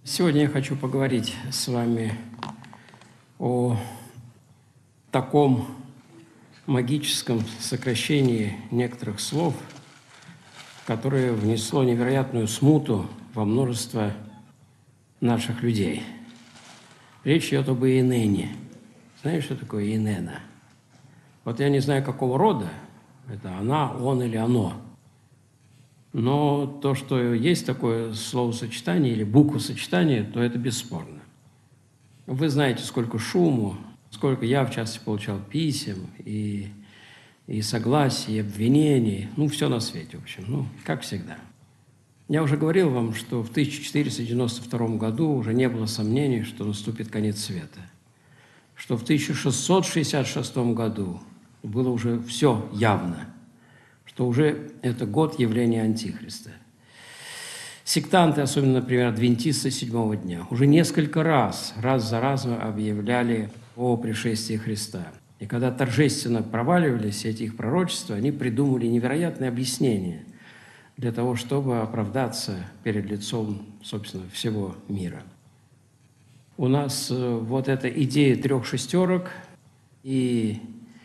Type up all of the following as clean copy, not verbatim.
Сегодня я хочу поговорить с вами о таком магическом сокращении некоторых слов, которое внесло невероятную смуту во множество наших людей. Речь идет об Иенене. Знаешь, что такое Иенена? Вот я не знаю, какого рода, это она, он или оно. Но то, что есть такое словосочетание или буквосочетание, то это бесспорно. Вы знаете, сколько шуму, сколько я, в частности, получал писем и согласий, и обвинений, все на свете, в общем, как всегда. Я уже говорил вам, что в 1492 году уже не было сомнений, что наступит конец света, что в 1666 году было уже все явно, что уже это год явления Антихриста. Сектанты, особенно, например, адвентисты седьмого дня, уже несколько раз за разом объявляли о пришествии Христа. И когда торжественно проваливались эти их пророчества, они придумали невероятные объяснения для того, чтобы оправдаться перед лицом, собственно, всего мира. У нас вот эта идея 3 шестерок и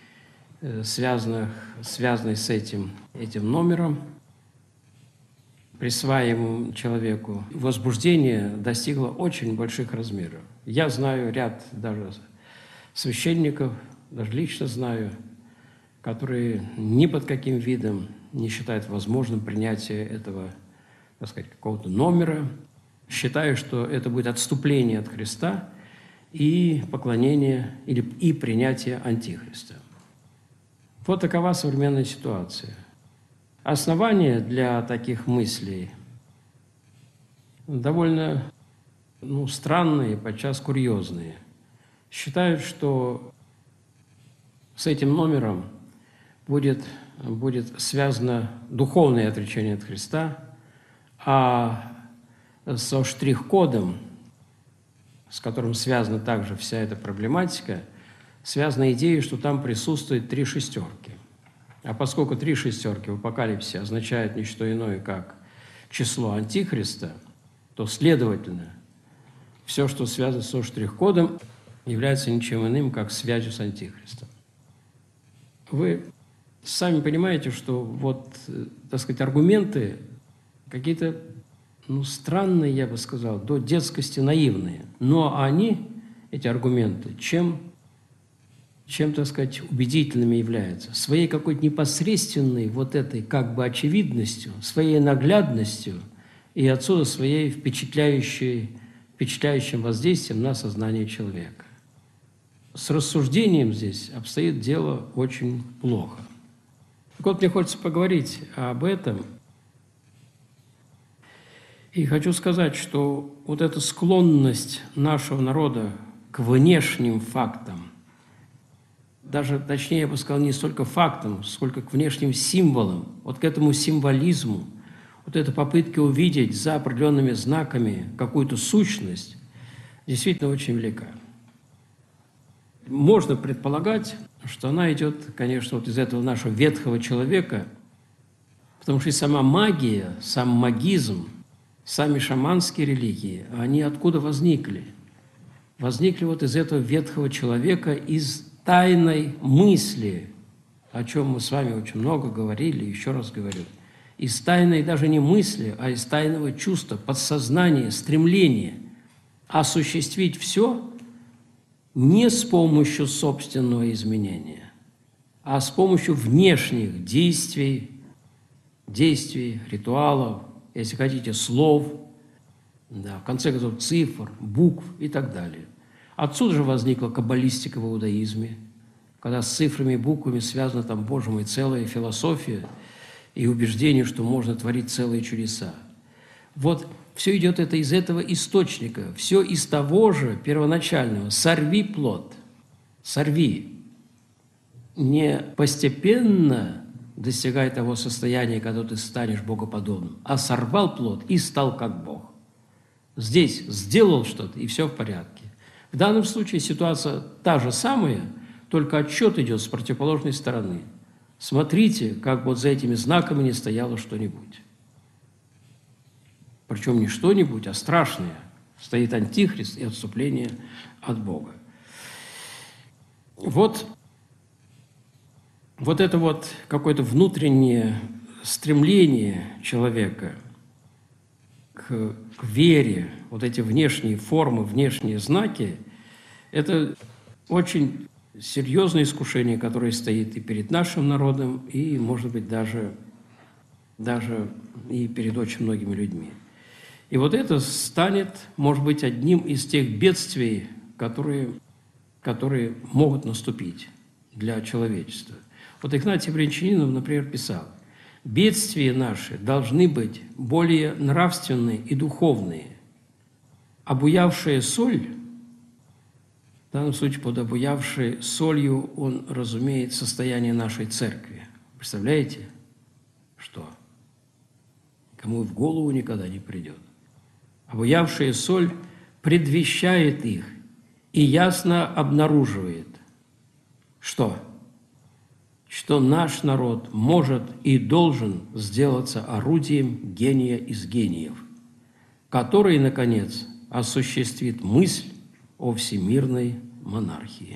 связанной с этим номером, присваиваемым человеку, возбуждение достигло очень больших размеров. Я знаю ряд даже священников, даже лично знаю, которые ни под каким видом не считают возможным принятие этого, так сказать, какого-то номера, считая, что это будет отступление от Христа и поклонение и принятие Антихриста. Вот такова современная ситуация. Основания для таких мыслей довольно странные, подчас курьезные. Считают, что с этим номером будет связано духовное отречение от Христа, а со штрих-кодом, с которым связана также вся эта проблематика, связана идея, что там присутствует 3 шестерки. А поскольку 3 шестерки в апокалипсисе означают не что иное, как число Антихриста, то, следовательно, все, что связано со штрих-кодом, является ничем иным, как связью с Антихристом. Вы сами понимаете, что так сказать, аргументы какие-то, странные, я бы сказал, до детскости наивные. Но они, эти аргументы, чем, так сказать, убедительными являются? Своей какой-то непосредственной этой как бы очевидностью, своей наглядностью и отсюда своей впечатляющим воздействием на сознание человека. С рассуждением здесь обстоит дело очень плохо. Так вот, мне хочется поговорить об этом. И хочу сказать, что эта склонность нашего народа к внешним фактам, даже, точнее, я бы сказал, не столько фактам, сколько к внешним символам, к этому символизму, эта попытка увидеть за определенными знаками какую-то сущность, действительно очень велика. Можно предполагать, что она идет, конечно, из этого нашего ветхого человека, потому что и сама магия, сам магизм, сами шаманские религии, они откуда возникли? Возникли из этого ветхого человека, из тайной мысли, о чем мы с вами очень много говорили, еще раз говорю, из тайной даже не мысли, а из тайного чувства, подсознания, стремления осуществить все не с помощью собственного изменения, а с помощью внешних действий, ритуалов, если хотите, слов, в конце концов, цифр, букв и так далее. Отсюда же возникла каббалистика в иудаизме, когда с цифрами и буквами связана, Боже мой, целая философия и убеждение, что можно творить целые чудеса. Все идет это из этого источника, все из того же первоначального. Сорви плод, сорви. Не постепенно достигай того состояния, когда ты станешь богоподобным, а сорвал плод и стал как Бог. Здесь сделал что-то, и все в порядке. В данном случае ситуация та же самая, только отсчет идет с противоположной стороны. Смотрите, как за этими знаками не стояло что-нибудь. Причем не что-нибудь, а страшное. Стоит антихрист и отступление от Бога. Вот это вот какое-то внутреннее стремление человека к вере, вот эти внешние формы, внешние знаки, это очень серьезное искушение, которое стоит и перед нашим народом, и, может быть, даже и перед очень многими людьми. И вот это станет, может быть, одним из тех бедствий, которые могут наступить для человечества. Вот Игнатий Брянчанинов, например, писал: «Бедствия наши должны быть более нравственные и духовные. Обуявшая соль», в данном случае под обуявшей солью он разумеет состояние нашей церкви. Представляете, что? Кому в голову никогда не придет. Обуявшая соль предвещает их и ясно обнаруживает, что наш народ может и должен сделаться орудием гения из гениев, который, наконец, осуществит мысль о всемирной монархии.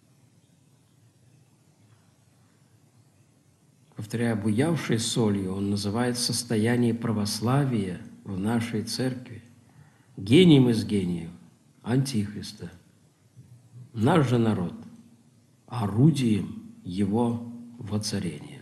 Повторяю, обуявшей солью он называет состояние православия в нашей церкви, гением из гениев антихриста. Наш же народ – орудием его воцарения.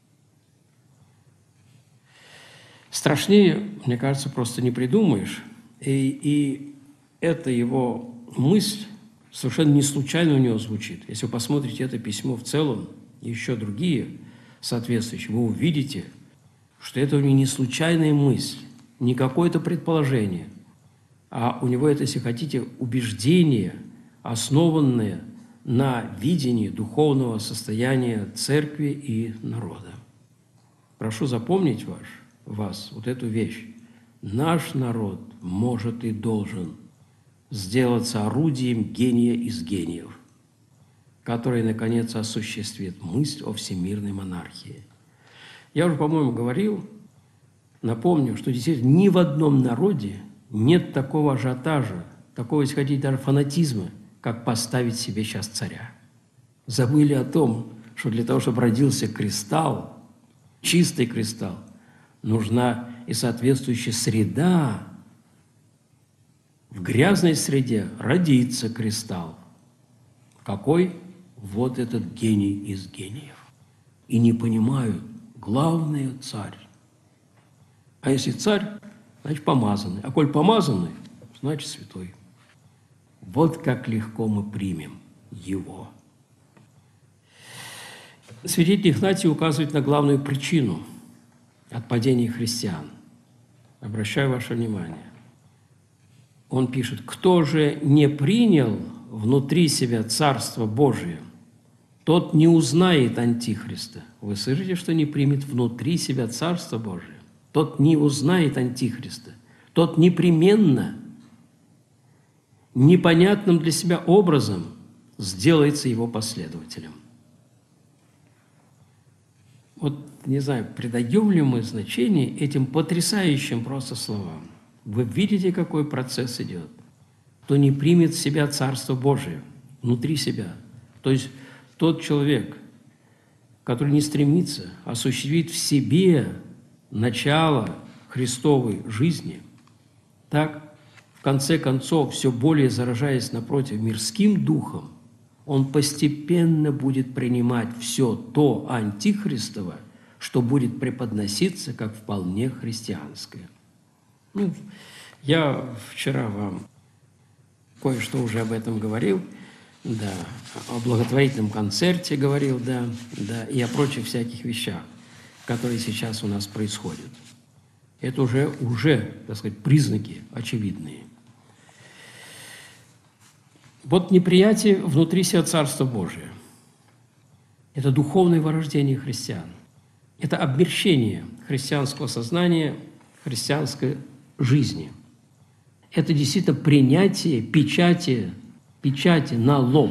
Страшнее, мне кажется, просто не придумаешь. И эта его мысль совершенно не случайно у него звучит. Если вы посмотрите это письмо в целом, и еще другие соответствующие, вы увидите, что это у него не случайная мысль, не какое-то предположение, а у него это, если хотите, убеждение, основанное на видении духовного состояния церкви и народа. Прошу запомнить вас вот эту вещь. Наш народ может и должен сделаться орудием гения из гениев, который, наконец, осуществит мысль о всемирной монархии. Я уже, по-моему, говорил, напомню, что действительно ни в одном народе нет такого ажиотажа, такого, если хотите, даже фанатизма, как поставить себе сейчас царя. Забыли о том, что для того, чтобы родился кристалл, чистый кристалл, нужна и соответствующая среда. В грязной среде родится кристалл. Какой? Вот этот гений из гениев. И не понимают, главное – царь. А если царь, значит помазанный. А коль помазанный, значит святой. Вот как легко мы примем его. Святитель Игнатий указывает на главную причину отпадения христиан. Обращаю ваше внимание. Он пишет: «Кто же не принял внутри себя Царство Божие, тот не узнает Антихриста». Вы слышите, что не примет внутри себя Царство Божие? Тот не узнает Антихриста. Тот непременно, непонятным для себя образом сделается его последователем. Вот, не знаю, придаем ли мы значение этим потрясающим просто словам. Вы видите, какой процесс идет? Кто не примет в себя Царство Божие внутри себя, то есть тот человек, который не стремится осуществить в себе начало Христовой жизни, так, в конце концов, все более заражаясь напротив мирским духом, он постепенно будет принимать все то антихристово, что будет преподноситься как вполне христианское. Я вчера вам кое-что уже об этом говорил, да, о благотворительном концерте говорил, да, и о прочих всяких вещах, которые сейчас у нас происходят. Это уже, так сказать, признаки очевидные. Вот неприятие внутри себя Царства Божия – это духовное вырождение христиан. Это обмерщение христианского сознания, христианской жизни. Это действительно принятие печати на лоб.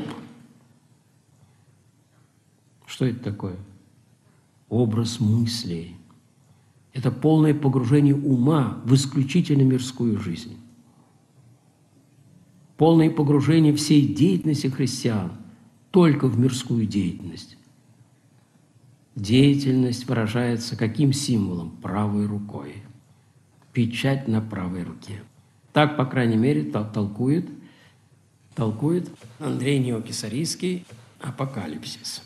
Что это такое? Образ мыслей. Это полное погружение ума в исключительно мирскую жизнь. полное погружение всей деятельности христиан только в мирскую деятельность. Деятельность выражается каким символом? Правой рукой. Печать на правой руке. Так, по крайней мере, толкует Андрей Неокесарийский «Апокалипсис».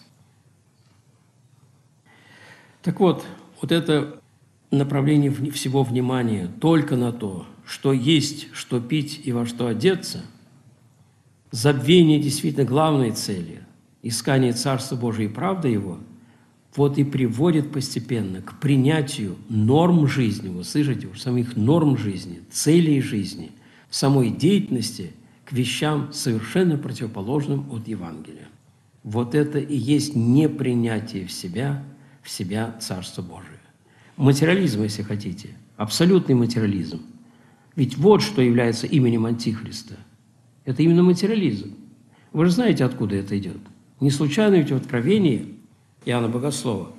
Так вот это направление всего внимания только на то, что есть, что пить и во что одеться, забвение действительно главной цели, искание Царства Божия и правды Его, вот и приводит постепенно к принятию норм жизни, вы слышите, самих норм жизни, целей жизни, самой деятельности к вещам совершенно противоположным от Евангелия. Вот это и есть непринятие в себя Царства Божия. Материализм, если хотите, абсолютный материализм. Ведь вот что является именем Антихриста. Это именно материализм. Вы же знаете, откуда это идет. Не случайно ведь в Откровении Иоанна Богослова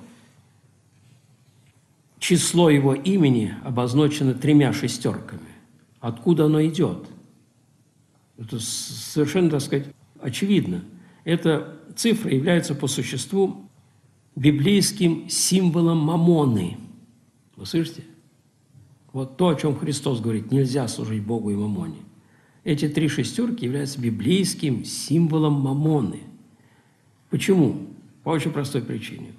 число его имени обозначено 3 шестерками. Откуда оно идет? Это совершенно, так сказать, очевидно. Эта цифра является по существу библейским символом мамоны. Вы слышите? Вот то, о чем Христос говорит, нельзя служить Богу и мамоне. Эти 3 шестерки являются библейским символом мамоны. Почему? По очень простой причине.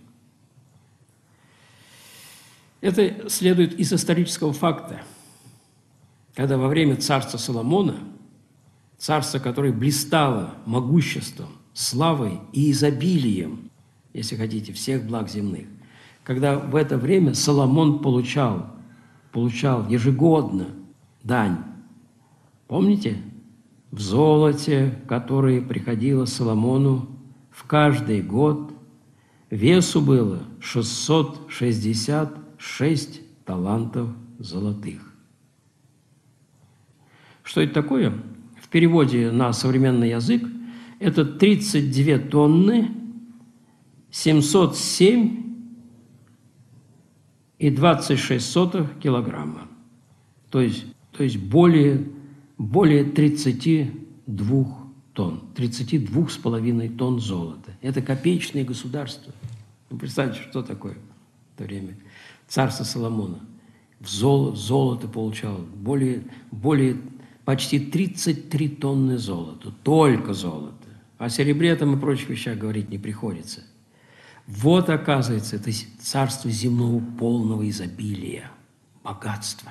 Это следует из исторического факта, когда во время царства Соломона, царство, которое блистало могуществом, славой и изобилием, если хотите, всех благ земных, когда в это время Соломон получал ежегодно дань. Помните? В золоте, которое приходило Соломону в каждый год, весу было 666 талантов золотых. Что это такое? В переводе на современный язык это 32 тонны 707 и 26 килограмма. То есть более 32 тонн, 32,5 тонн золота. Это копеечное государство. Вы представьте, что такое в то время. Царство Соломона. Золото получало почти 33 тонны золота. Только золото. О серебре там и прочих вещах говорить не приходится. Вот, оказывается, это царство земного полного изобилия, богатства.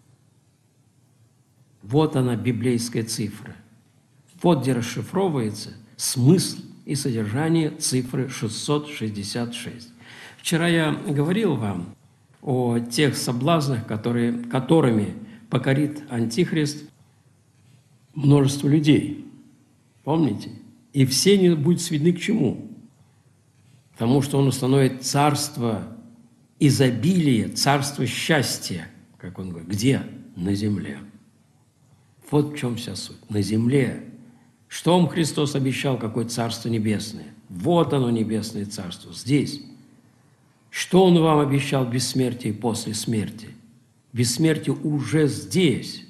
Вот она, библейская цифра. Вот где расшифровывается смысл и содержание цифры 666. Вчера я говорил вам о тех соблазнах, которыми покорит Антихрист множество людей. Помните? И все они будут сведены к чему? Потому что он установит царство изобилия, царство счастья, как он говорит. Где? На земле. Вот в чем вся суть. На земле. Что вам Христос обещал, какое царство небесное? Вот оно, небесное царство, здесь. Что Он вам обещал бессмертие после смерти? Бессмертие уже здесь.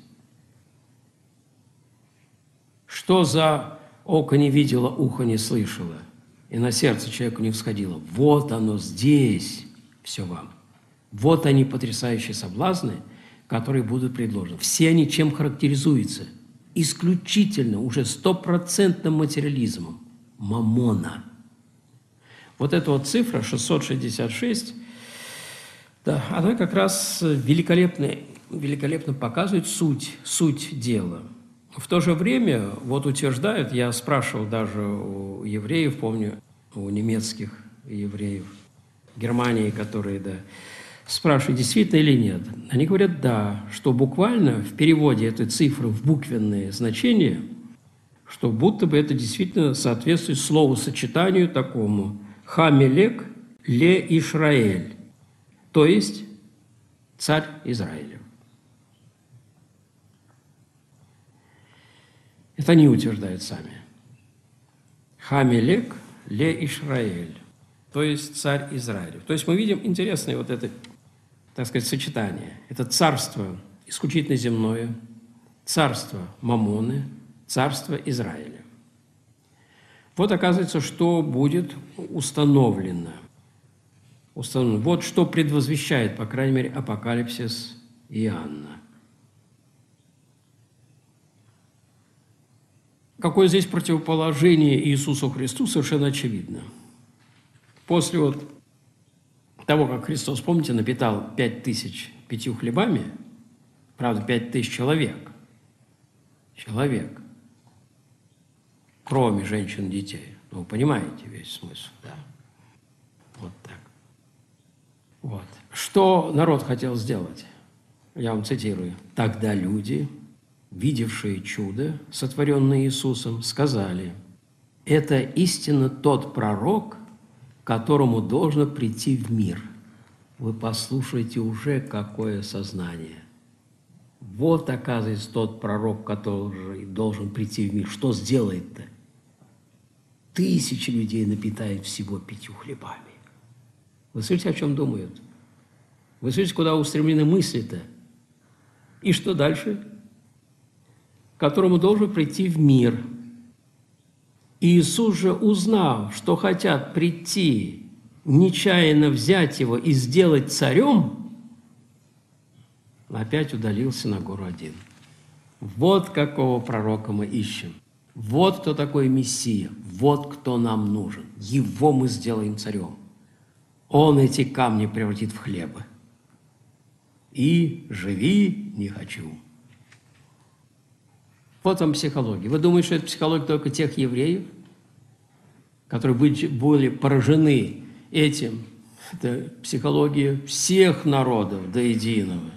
Что за око не видело, ухо не слышало, и на сердце человеку не всходило? Вот оно здесь, все вам. Вот они, потрясающие соблазны, которые будут предложены. Все они чем характеризуются? Исключительно, уже 100% материализмом. Мамона. Вот эта вот цифра, 666, да, она как раз великолепно показывает суть дела. В то же время, вот утверждают, я спрашивал даже у евреев, помню, у немецких евреев, Германии, которые, да, спрашиваю, действительно или нет. Они говорят, да, что буквально в переводе этой цифры в буквенные значения, что будто бы это действительно соответствует словосочетанию такому «Хамелек ле Ишраэль», то есть царь Израиля. Это они утверждают сами. Хамелек ле Ишраэль, то есть царь Израиля. То есть мы видим интересное вот это, так сказать, сочетание. Это царство исключительно земное, царство Мамоны, царства Израиля. Вот оказывается, что будет установлено. Вот что предвозвещает, по крайней мере, апокалипсис Иоанна. Какое здесь противоположение Иисусу Христу, совершенно очевидно. После вот того, как Христос, помните, напитал 5000 5 хлебами, правда, 5000 человек, кроме женщин и детей. Ну, вы понимаете весь смысл, да? Вот так. Вот. Что народ хотел сделать? Я вам цитирую. «Тогда люди, видевшие чудо, сотворенное Иисусом, сказали: это истинно тот пророк, которому должно прийти в мир». Вы послушайте уже, какое сознание. Вот, оказывается, тот пророк, который должен прийти в мир. Что сделает-то? 1000 людей напитает всего 5 хлебами. Вы слышите, о чем думают? Вы слышите, куда устремлены мысли-то? И что дальше? Которому должен прийти в мир. Иисус же, узнав, что хотят прийти, нечаянно взять его и сделать царем, опять удалился на гору один. Вот какого пророка мы ищем. Вот кто такой Мессия. Вот кто нам нужен. Его мы сделаем царем. Он эти камни превратит в хлебы. И живи не хочу. Вот вам психология. Вы думаете, что это психология только тех евреев, которые были поражены этим? Это психология всех народов до единого.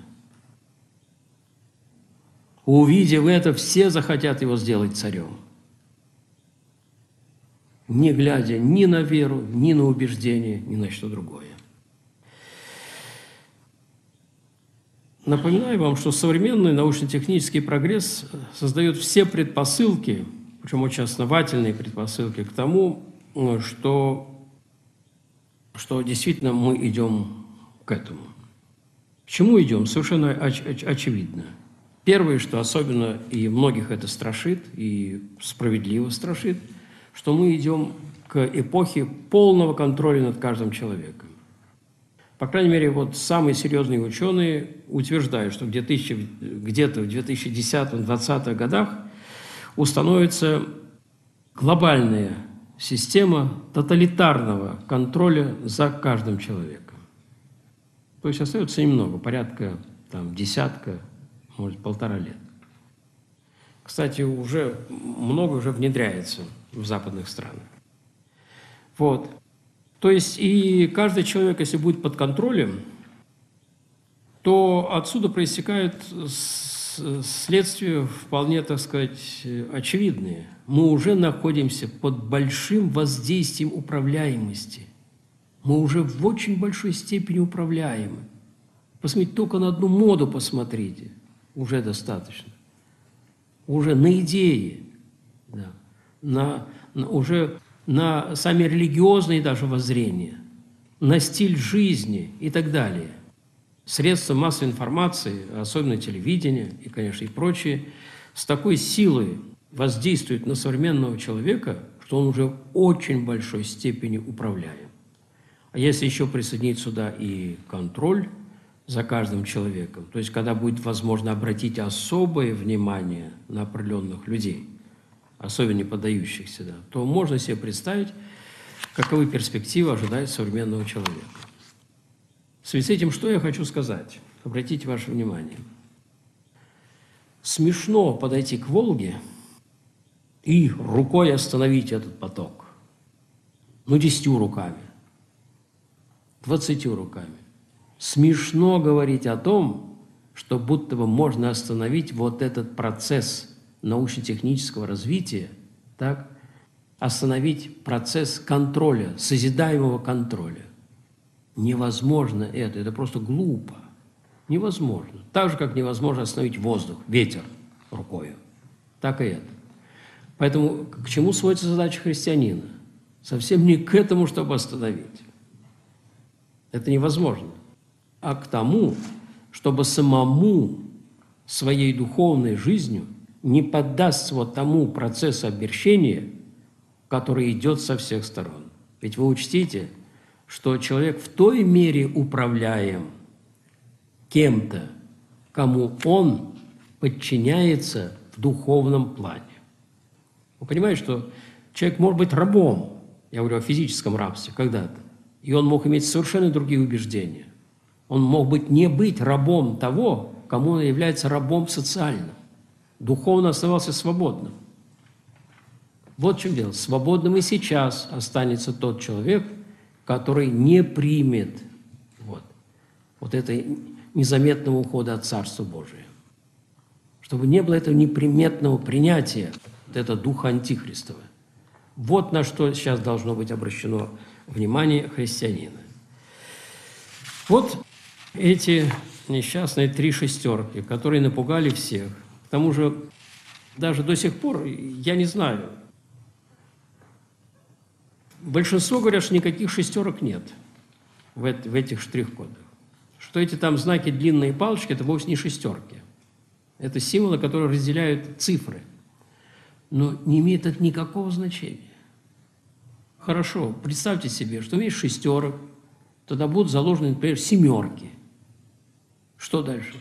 Увидев это, все захотят его сделать царем, не глядя ни на веру, ни на убеждение, ни на что другое. Напоминаю вам, что современный научно-технический прогресс создает все предпосылки, причем очень основательные предпосылки, к тому, что действительно мы идем к этому. К чему идем? Совершенно очевидно. Первое, что особенно и многих это страшит, и справедливо страшит, что мы идем к эпохе полного контроля над каждым человеком. По крайней мере, вот самые серьезные ученые утверждают, что где-то в 2010-2020 годах установится глобальная система тоталитарного контроля за каждым человеком. То есть остается немного, порядка десятка, может, 1,5 лет. Кстати, уже много внедряется в западных странах. Вот. То есть и каждый человек, если будет под контролем, то отсюда проистекают следствия вполне, так сказать, очевидные. Мы уже находимся под большим воздействием управляемости. Мы уже в очень большой степени управляемы. Посмотрите, только на одну моду посмотрите. Уже достаточно. Уже на идеи, да, уже на сами религиозные даже воззрения, на стиль жизни и так далее. Средства массовой информации, особенно телевидение и, конечно, и прочие, с такой силой воздействуют на современного человека, что он уже в очень большой степени управляем. А если еще присоединить сюда и контроль за каждым человеком, то есть когда будет возможно обратить особое внимание на определенных людей, особенно не поддающихся, да, то можно себе представить, каковы перспективы ожидают современного человека. В связи с этим, что я хочу сказать? Обратите ваше внимание. Смешно подойти к Волге и рукой остановить этот поток. 10 руками, 20 руками. Смешно говорить о том, что будто бы можно остановить вот этот процесс научно-технического развития, так, остановить процесс контроля, созидаемого контроля. Невозможно это просто глупо. Невозможно. Так же, как невозможно остановить воздух, ветер рукою. Так и это. Поэтому к чему сводится задача христианина? Совсем не к этому, чтобы остановить. Это невозможно. А к тому, чтобы самому своей духовной жизнью не поддастся вот тому процессу обмерщения, который идет со всех сторон. Ведь вы учтите, что человек в той мере управляем кем-то, кому он подчиняется в духовном плане. Вы понимаете, что человек может быть рабом, я говорю о физическом рабстве, когда-то, и он мог иметь совершенно другие убеждения. Он мог не быть рабом того, кому он является рабом социальным. Духовно оставался свободным. Вот в чем дело. Свободным и сейчас останется тот человек, который не примет вот это незаметного ухода от Царства Божия. Чтобы не было этого неприметного принятия, вот этого духа антихристова. Вот на что сейчас должно быть обращено внимание христианина. Вот эти несчастные 3 шестерки, которые напугали всех. К тому же даже до сих пор, я не знаю, большинство говорят, что никаких шестерок нет в этих штрих-кодах. Что эти там знаки длинные палочки – это вовсе не шестерки. Это символы, которые разделяют цифры. Но не имеет это никакого значения. Хорошо, представьте себе, что вместо шестерок тогда будут заложены, например, семерки. Что дальше?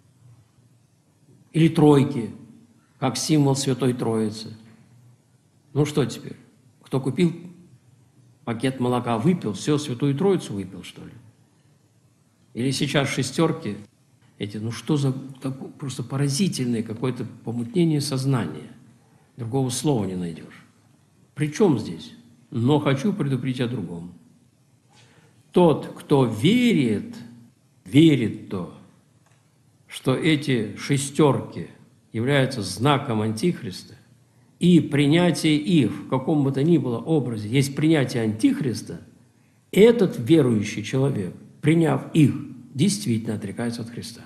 Или тройки, как символ Святой Троицы. Ну что теперь? Кто купил пакет молока, выпил, все, Святую Троицу выпил, что ли? Или сейчас шестерки эти, ну что за такое просто поразительное какое-то помутнение сознания. Другого слова не найдешь. При чем здесь? Но хочу предупредить о другом. Тот, кто верит в то, что эти шестерки являются знаком Антихриста, и принятие их в каком бы то ни было образе есть принятие Антихриста, этот верующий человек, приняв их, действительно отрекается от Христа.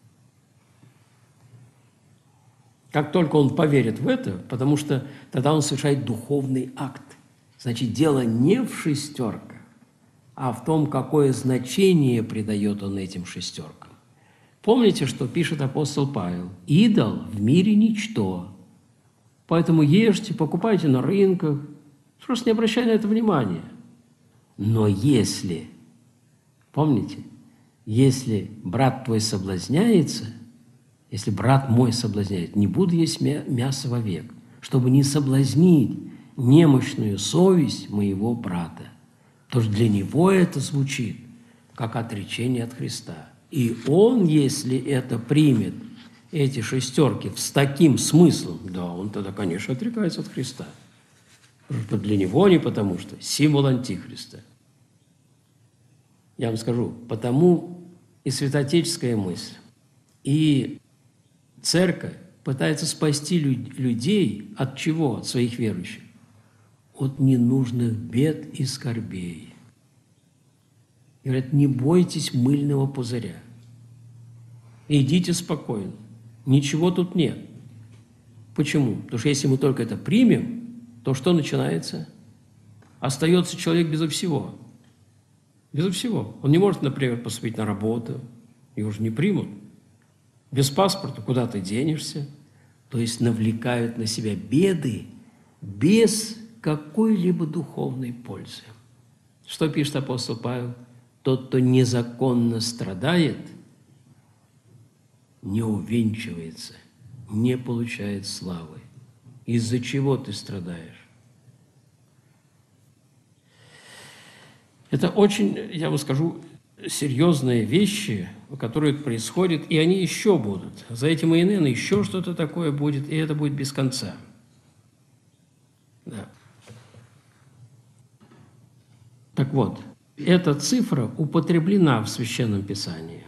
Как только он поверит в это, потому что тогда он совершает духовный акт. Значит, дело не в шестерках, а в том, какое значение придает он этим шестеркам. Помните, что пишет апостол Павел? «Идол в мире ничто, поэтому ешьте, покупайте на рынках, просто не обращай на это внимания. Но если, помните, если брат твой соблазняется, если брат мой соблазняет, не буду есть мясо вовек, чтобы не соблазнить немощную совесть моего брата». Потому что для него это звучит как отречение от Христа. И он, если это примет, эти шестерки с таким смыслом, да, он тогда, конечно, отрекается от Христа. Что для него не потому, что символ Антихриста. Я вам скажу, потому и святоотеческая мысль, и церковь пытается спасти людей от чего? От своих верующих. От ненужных бед и скорбей. И говорят, не бойтесь мыльного пузыря. Идите спокойно. Ничего тут нет. Почему? Потому что если мы только это примем, то что начинается? Остается человек безо всего. Безо всего. Он не может, например, поступить на работу. Его же не примут. Без паспорта куда ты денешься? То есть навлекают на себя беды без какой-либо духовной пользы. Что пишет апостол Павел? Тот, кто незаконно страдает, не увенчивается, не получает славы. Из-за чего ты страдаешь? Это очень, я вам скажу, серьезные вещи, которые происходят, и они еще будут. За этим ИНН еще что-то такое будет, и это будет без конца. Да. Так вот, эта цифра употреблена в Священном Писании.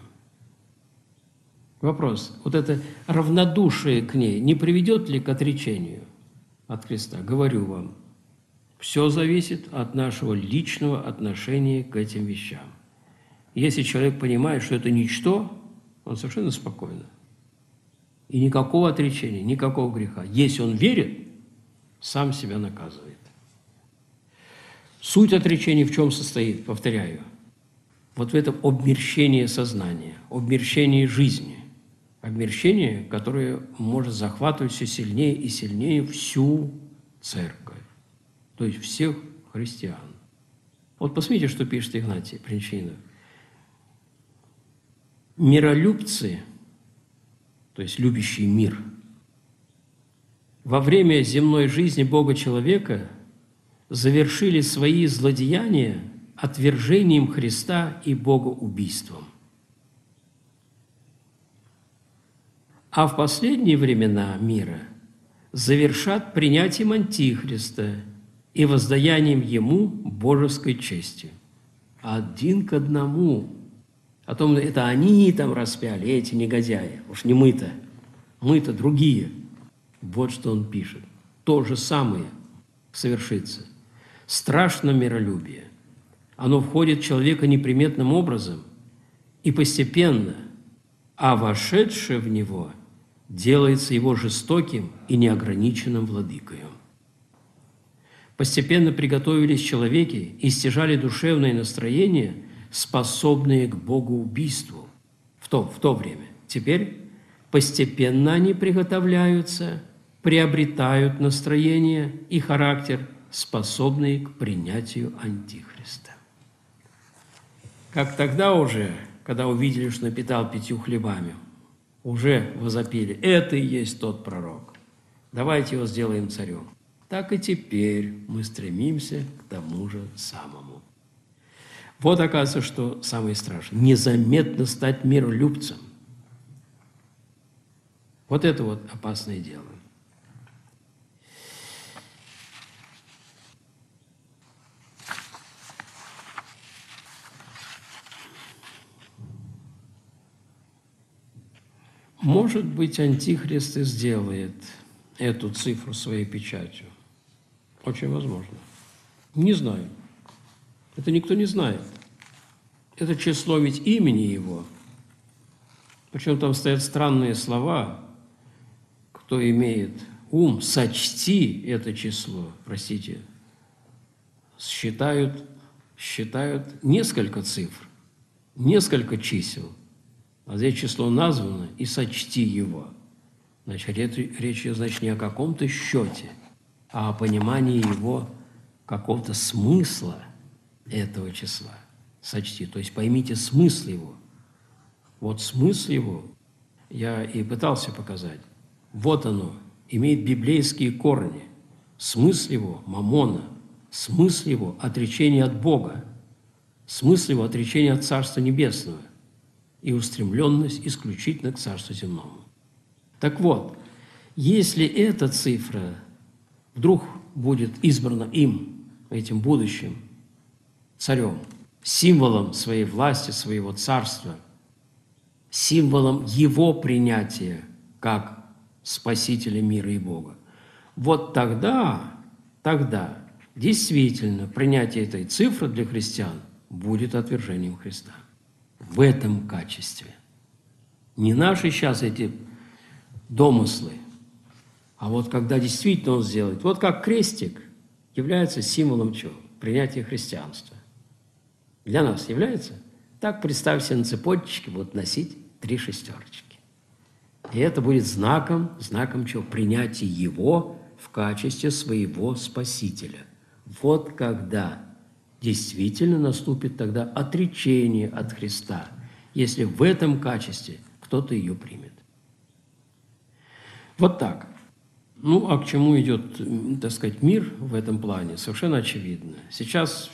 Вопрос, вот это равнодушие к ней не приведет ли к отречению от Христа? Говорю вам, все зависит от нашего личного отношения к этим вещам. Если человек понимает, что это ничто, он совершенно спокойно. И никакого отречения, никакого греха. Если он верит, сам себя наказывает. Суть отречения в чем состоит? Повторяю. Вот в этом обмерщении сознания, обмерщении жизни. Обмерщение, которое может захватывать все сильнее и сильнее всю церковь, то есть всех христиан. Вот посмотрите, что пишет Игнатий Брянчанинов. Миролюбцы, то есть любящий мир, во время земной жизни Бога-человека завершили свои злодеяния отвержением Христа и богоубийством. А в последние времена мира завершат принятием Антихриста и воздаянием Ему божеской чести. Один к одному. О том, это они там распяли, эти негодяи. Уж не мы-то. Мы-то другие. Вот что он пишет. То же самое совершится. Страшно миролюбие. Оно входит в человека неприметным образом и постепенно, а вошедшее в него делается его жестоким и неограниченным владыкою. Постепенно приготовились человеки и стяжали душевное настроение, способные к богоубийству в то время. Теперь постепенно они приготовляются, приобретают настроение и характер, способные к принятию Антихриста. Как тогда уже, когда увидели, что напитал 5 хлебами, уже возопили: это и есть тот пророк, давайте его сделаем царем. Так и теперь мы стремимся к тому же самому. Вот, оказывается, что самое страшное – незаметно стать миролюбцем. Вот это вот опасное дело. Может быть, Антихрист и сделает эту цифру своей печатью. Очень возможно. Не знаю. Это никто не знает. Это число ведь имени его. Причем там стоят странные слова. Кто имеет ум, сочти это число. Простите. Считают несколько цифр, несколько чисел. А здесь число названо, и сочти его. Значит, речь идет, значит, не о каком-то счете, а о понимании его какого-то смысла этого числа. Сочти, то есть поймите смысл его. Вот смысл его я и пытался показать. Вот оно, имеет библейские корни. Смысл его – маммона, смысл его – отречение от Бога, смысл его – отречение от Царства Небесного и устремленность исключительно к Царству Земному. Так вот, если эта цифра вдруг будет избрана им, этим будущим царем, символом своей власти, своего царства, символом его принятия как Спасителя мира и Бога, вот тогда действительно принятие этой цифры для христиан будет отвержением Христа. В этом качестве. Не наши сейчас эти домыслы, а вот когда действительно он сделает. Вот как крестик является символом чего? Принятия христианства. Для нас является? Так представьте, на цепочке будут носить 3 шестерочки. И это будет знаком чего? Принятия его в качестве своего Спасителя. Вот когда действительно наступит тогда отречение от Христа, если в этом качестве кто-то ее примет. Вот так. Ну, а к чему идет, так сказать, мир в этом плане, совершенно очевидно. Сейчас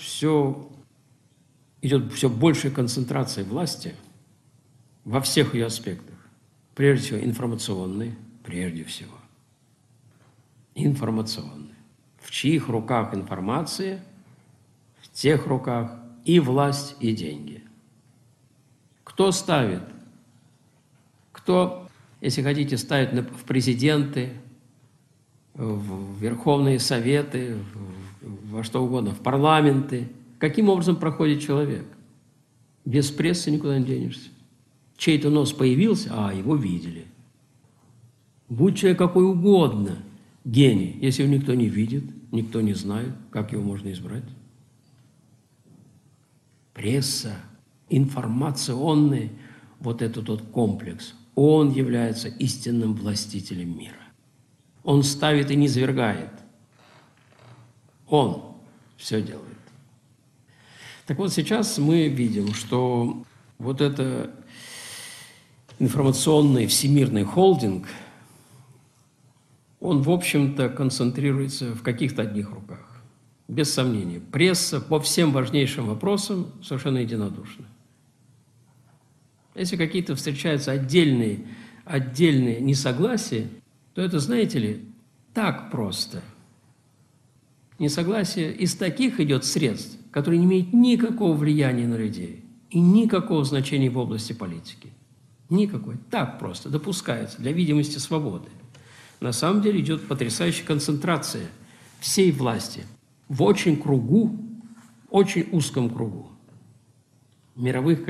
идет все большая концентрация власти во всех ее аспектах. Прежде всего, информационной, прежде всего. Информационной. В чьих руках информация, в тех руках и власть, и деньги. Кто ставит? Кто, если хотите, ставит в президенты, в Верховные Советы, во что угодно, в парламенты? Каким образом проходит человек? Без прессы никуда не денешься. Чей-то нос появился, его видели. Будь человек какой угодно гений, если его никто не видит, никто не знает, как его можно избрать. Пресса, информационный, вот этот вот комплекс, Он является истинным властителем мира. Он ставит и низвергает. Он все делает. Так вот, сейчас мы видим, что вот это информационный всемирный холдинг, он, в общем-то, концентрируется в каких-то одних руках. Без сомнения. Пресса по всем важнейшим вопросам совершенно единодушна. Если какие-то встречаются отдельные несогласия, то это, знаете ли, так просто. Несогласие из таких идет средств, которые не имеют никакого влияния на людей и никакого значения в области политики. Никакой. Так просто допускается для видимости свободы. На самом деле идет потрясающая концентрация всей власти в очень узком кругу мировых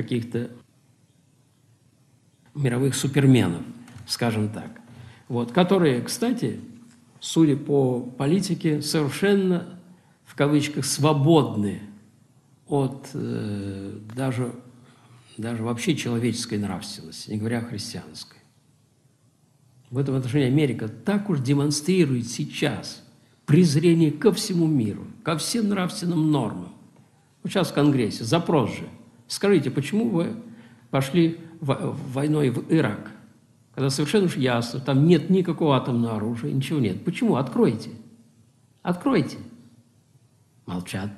суперменов, скажем так, вот, которые, кстати, судя по политике, совершенно, в кавычках, свободны от даже вообще человеческой нравственности, не говоря о христианской. В этом отношении Америка так уж демонстрирует сейчас презрение ко всему миру, ко всем нравственным нормам. Вот сейчас в Конгрессе запрос же. Скажите, почему вы пошли войной в Ирак, когда совершенно уж ясно, там нет никакого атомного оружия, ничего нет. Почему? Откройте. Откройте. Молчат.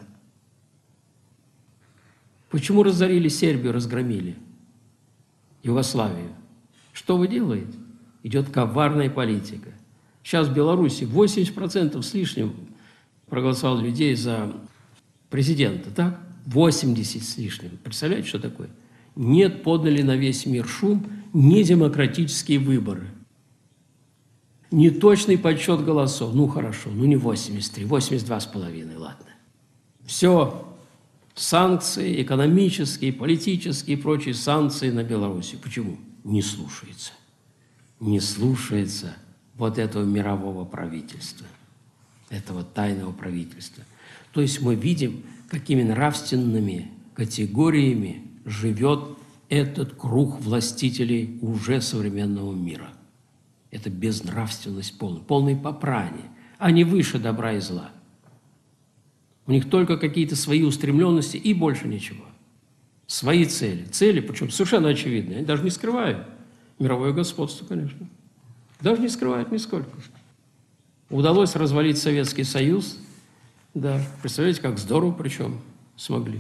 Почему разорили Сербию, разгромили Югославию? Что вы делаете? Идет коварная политика. Сейчас в Беларуси 80% с лишним проголосовало людей за президента, так? 80 с лишним. Представляете, что такое? Нет, подняли на весь мир шум, недемократические выборы. Неточный подсчет голосов. Ну, хорошо, ну не 83, 82,5, ладно. Все. Санкции экономические, политические и прочие санкции на Беларусь. Почему? Не слушается. Не слушается вот этого мирового правительства, этого тайного правительства. То есть мы видим, какими нравственными категориями живет этот круг властителей уже современного мира. Это безнравственность полная попрание. Они выше добра и зла. У них только какие-то свои устремленности и больше ничего. Свои цели. Цели, причем совершенно очевидные. Они даже не скрывают. Мировое господство, конечно. Даже не скрывают нисколько. Удалось развалить Советский Союз. Да, представляете, как здорово причем смогли.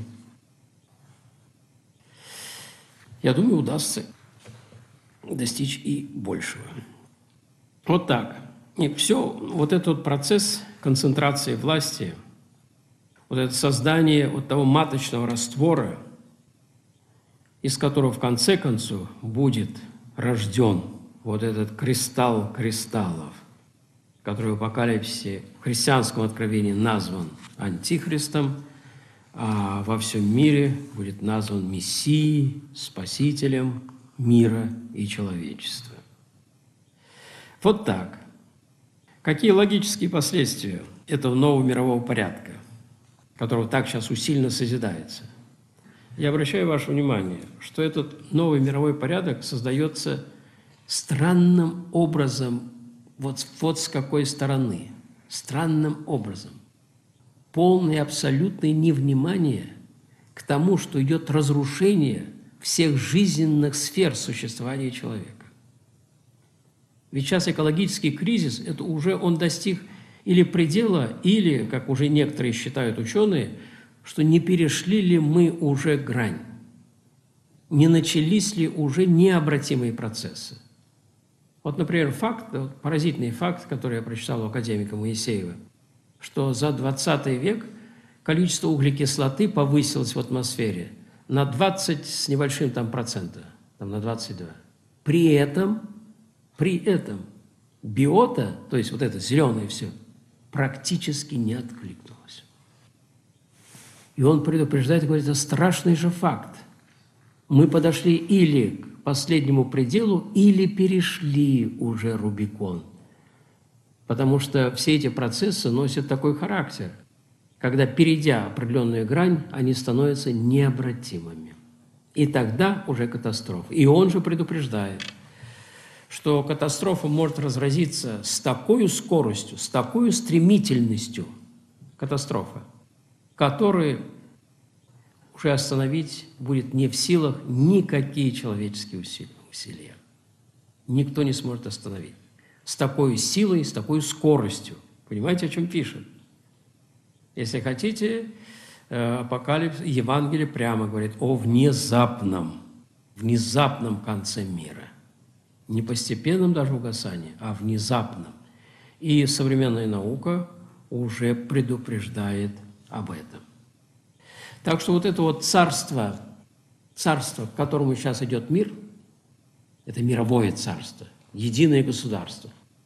Я думаю, удастся достичь и большего. Вот так. И все, вот этот процесс концентрации власти, вот это создание вот того маточного раствора, из которого в конце концов будет рожден вот этот кристалл кристаллов, который в Апокалипсисе, в христианском откровении назван Антихристом, а во всем мире будет назван Мессией, Спасителем мира и человечества. Вот так. Какие логические последствия этого нового мирового порядка, которого так сейчас усиленно созидается? Я обращаю ваше внимание, что этот новый мировой порядок создается странным образом, вот с какой стороны, странным образом. Полное абсолютное невнимание к тому, что идет разрушение всех жизненных сфер существования человека. Ведь сейчас экологический кризис, это уже он достиг или предела, или, как уже некоторые считают ученые, что не перешли ли мы уже грань, не начались ли уже необратимые процессы. Вот, например, поразительный факт, который я прочитал у академика Моисеева, что за 20 век количество углекислоты повысилось в атмосфере на 20 с небольшим процента, на 22. При этом биота, то есть вот это зеленое все, практически не откликнулось. И он предупреждает, говорит, это страшный же факт. Мы подошли или к последнему пределу, или перешли уже Рубикон. Потому что все эти процессы носят такой характер, когда, перейдя определенную грань, они становятся необратимыми. И тогда уже катастрофа. И он же предупреждает, что катастрофа может разразиться с такой скоростью, с такой стремительностью, катастрофа, которую уже остановить будет не в силах никакие человеческие усилия. Никто не сможет остановить. С такой силой, с такой скоростью. Понимаете, о чем пишет? Если хотите, Апокалипсис, Евангелие прямо говорит о внезапном конце мира. Не постепенном даже угасании, а внезапном. И современная наука уже предупреждает об этом. Так что вот это вот царство, к которому сейчас идет мир, это мировое царство, единое государство,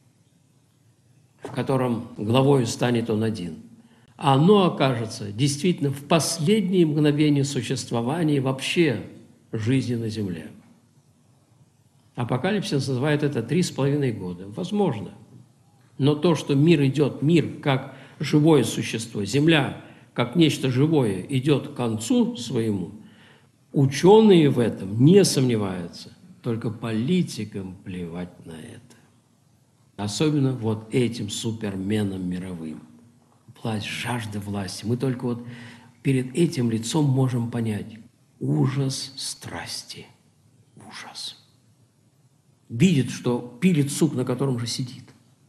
в котором главой станет он один. Оно окажется действительно в последние мгновения существования вообще жизни на земле. Апокалипсис называет это 3,5 года. Возможно. Но то, что мир идет, мир как живое существо, земля как нечто живое идет к концу своему, ученые в этом не сомневаются. Только политикам плевать на это. Особенно вот этим суперменам мировым. Власть, жажда власти. Мы только вот перед этим лицом можем понять ужас страсти. Ужас. Видит, что пилит сук, на котором же сидит.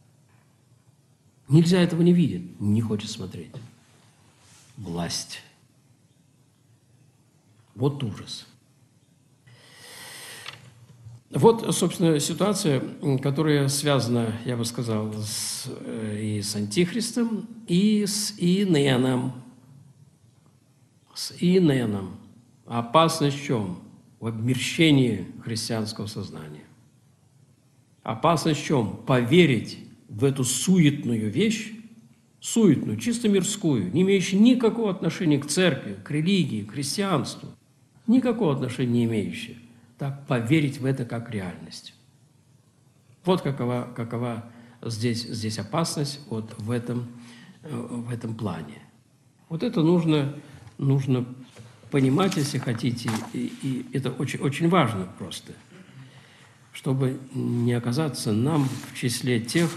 Нельзя этого не видеть, не хочет смотреть. Власть. Вот ужас. Вот, собственно, ситуация, которая связана, я бы сказал, и с Антихристом, и с Иненом. С Иненом. Опасность в чем? В обмерщении христианского сознания. Опасность в чем? Поверить в эту суетную вещь, суетную, чисто мирскую, не имеющую никакого отношения к церкви, к религии, к христианству, никакого отношения не имеющую. Так поверить в это как реальность. Вот какова здесь опасность вот в этом плане. Вот это нужно понимать, если хотите, и это очень, очень важно просто, чтобы не оказаться нам в числе тех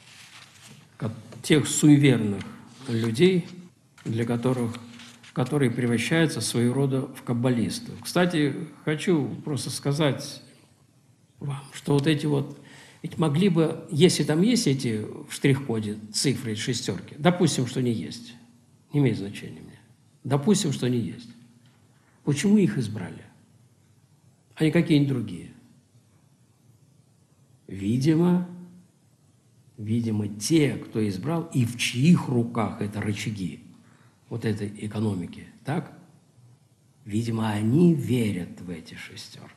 суеверных людей, которые превращаются своего рода в каббалистов. Кстати, хочу просто сказать вам, что вот эти вот, ведь могли бы, если там есть эти в штрих-коде цифры, шестерки, допустим, что не есть, не имеет значения мне, допустим, что не есть. Почему их избрали, а не какие-нибудь другие? Видимо, те, кто избрал, и в чьих руках это рычаги вот этой экономики, так? Видимо, они верят в эти шестерки.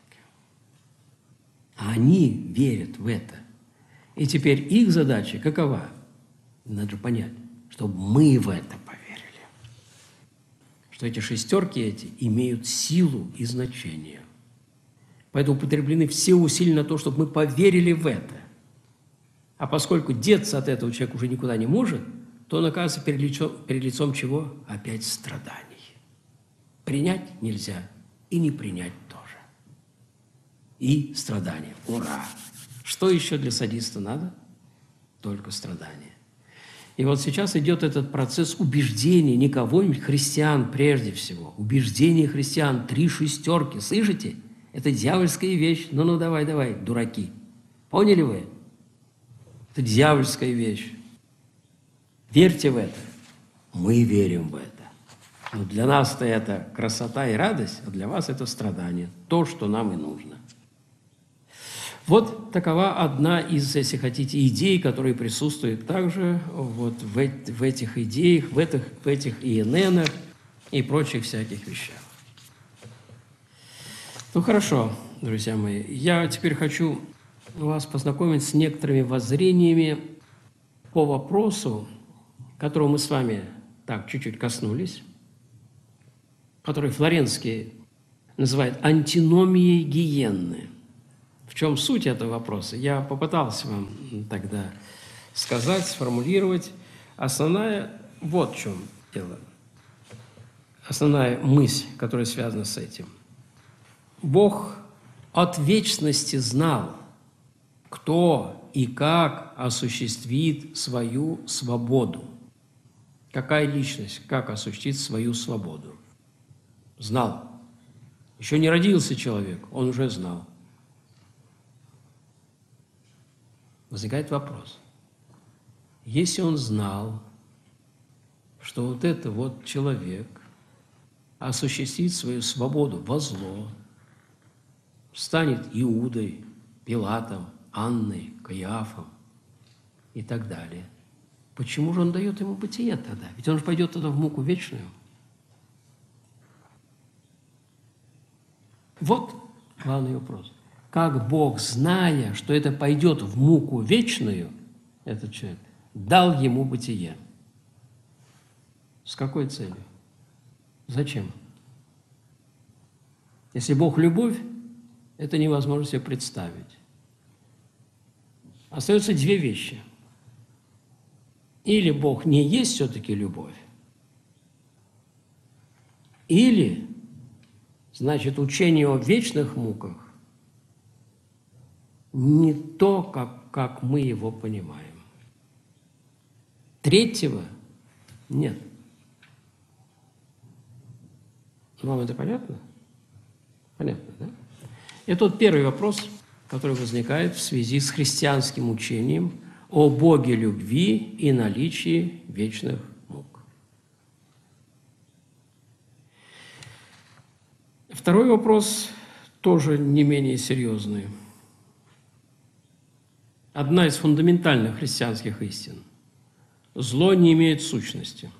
Они верят в это. И теперь их задача какова? Надо понять, чтобы мы в это поверили. Что эти шестерки имеют силу и значение. Поэтому употреблены все усилия на то, чтобы мы поверили в это. А поскольку деться от этого человек уже никуда не может, то он оказывается перед лицом чего? Опять страданий. Принять нельзя и не принять тоже. И страдания. Ура! Что еще для садиста надо? Только страдания. И вот сейчас идет этот процесс убеждения не кого-нибудь, христиан прежде всего. Убеждение христиан, 3 шестерки. Слышите? Это дьявольская вещь. Ну, давай, дураки. Поняли вы? Это дьявольская вещь. Верьте в это. Мы верим в это. Но для нас-то это красота и радость, а для вас это страдание. То, что нам и нужно. Вот такова одна из, если хотите, идей, которые присутствуют также вот в этих идеях, в этих ИННах и прочих всяких вещах. Ну, хорошо, друзья мои. Я теперь хочу вас познакомить с некоторыми воззрениями по вопросу, которого мы с вами так чуть-чуть коснулись, который Флоренский называет антиномией гиенны. В чем суть этого вопроса? Я попытался вам тогда сказать, сформулировать. Основная, вот в чем дело. Основная мысль, которая связана с этим. Бог от вечности знал, кто и как осуществит свою свободу. Какая личность, как осуществит свою свободу? Знал. Еще не родился человек, он уже знал. Возникает вопрос. Если он знал, что вот это вот человек осуществит свою свободу во зло, станет Иудой, Пилатом, Анной, Каиафом и так далее, почему же он дает ему бытие тогда? Ведь он же пойдет тогда в муку вечную. Вот главный вопрос. Как Бог, зная, что это пойдет в муку вечную, этот человек, дал ему бытие? С какой целью? Зачем? Если Бог – любовь, это невозможно себе представить. Остаются две вещи. Или Бог не есть все-таки любовь, или, значит, учение о вечных муках не то, как мы его понимаем. Третьего нет. Вам это понятно? Понятно, да? Это тот первый вопрос, который возникает в связи с христианским учением о Боге любви и наличии вечных мук. Второй вопрос тоже не менее серьезный. Одна из фундаментальных христианских истин. Зло не имеет сущности.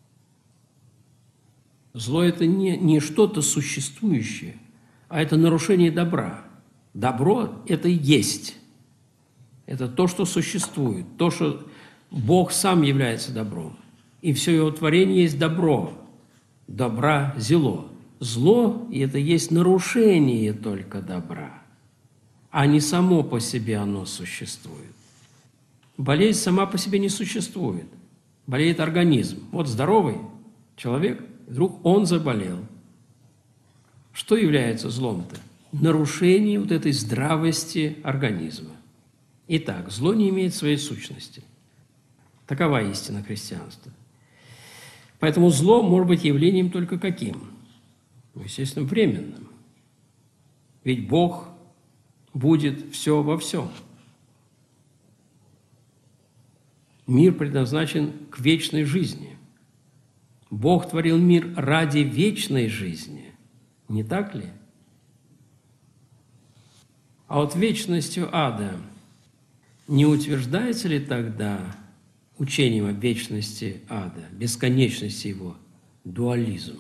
Зло – это не что-то существующее, а это нарушение добра. Добро – это и есть. Это то, что существует, то, что Бог сам является добром. И все его творение есть добро. Добра – зело. Зло – это есть нарушение только добра, а не само по себе оно существует. Болезнь сама по себе не существует. Болеет организм. Вот здоровый человек, вдруг он заболел. Что является злом-то? Нарушение вот этой здравости организма. Итак, зло не имеет своей сущности. Такова истина христианства. Поэтому зло может быть явлением только каким? Ну, естественно, временным. Ведь Бог будет все во всем. Мир предназначен к вечной жизни. Бог творил мир ради вечной жизни. Не так ли? А вот вечностью ада не утверждается ли тогда учением о вечности ада, бесконечности его, дуализм?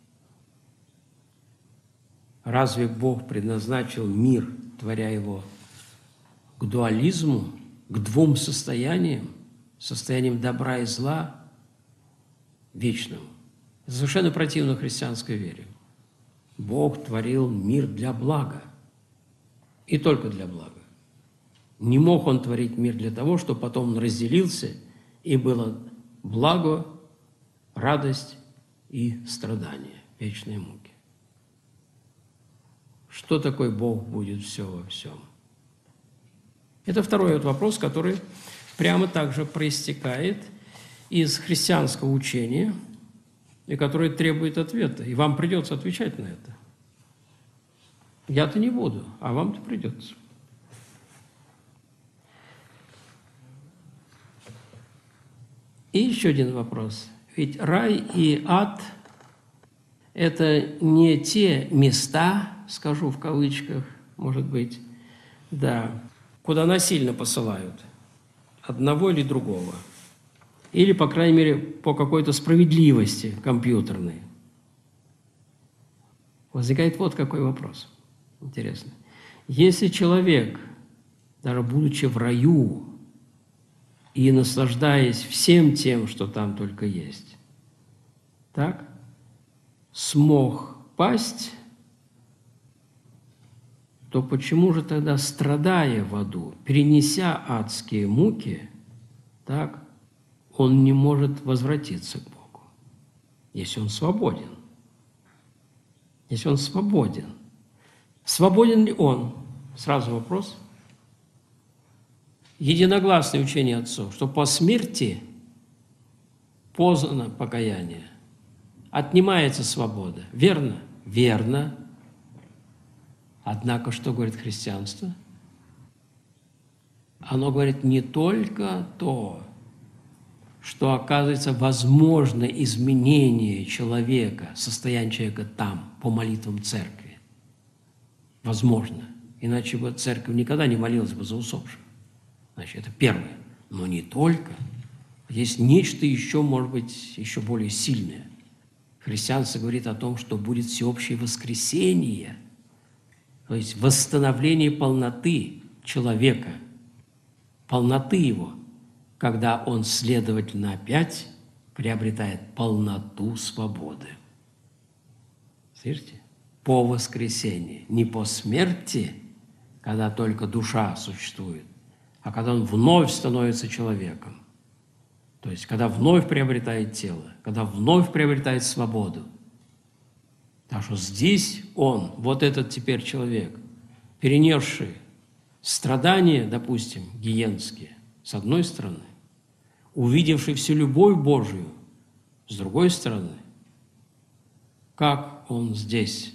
Разве Бог предназначил мир, творя его, к дуализму, к двум состояниям, состоянием добра и зла, вечному? Это совершенно противно христианской вере. Бог творил мир для блага, и только для блага. Не мог Он творить мир для того, чтобы потом он разделился, и было благо, радость и страдание, вечные муки. Что такое Бог будет все во всем? Это второй вопрос, который прямо также проистекает из христианского учения, и который требует ответа. И вам придется отвечать на это. Я-то не буду, а вам-то придется. И еще один вопрос. Ведь рай и ад – это не те места, скажу в кавычках, может быть, да, куда насильно посылают одного или другого. Или, по крайней мере, по какой-то справедливости компьютерной. Возникает вот какой вопрос. Интересно. Если человек, даже будучи в раю и наслаждаясь всем тем, что там только есть, так, смог пасть, то почему же тогда, страдая в аду, перенеся адские муки, так, он не может возвратиться к Богу, если он свободен? Если он свободен. Свободен ли он? Сразу вопрос. единогласное учение отцов, что по смерти познано покаяние, отнимается свобода. Верно? Верно. Однако, что говорит христианство? Оно говорит не только то, что, оказывается, возможно изменение человека, состояние человека там, по молитвам церкви. Возможно. Иначе бы церковь никогда не молилась бы за усопших. Значит, это первое. Но не только. Есть нечто еще, может быть, еще более сильное. Христианство говорит о том, что будет всеобщее воскресение, то есть восстановление полноты человека, полноты его, когда он, следовательно, опять приобретает полноту свободы. Слышите? По воскресении, не по смерти, когда только душа существует, а когда он вновь становится человеком. То есть, когда вновь приобретает тело, когда вновь приобретает свободу. Так что здесь он, вот этот теперь человек, перенесший страдания, допустим, гиенские, с одной стороны, увидевший всю любовь Божию, с другой стороны, как он здесь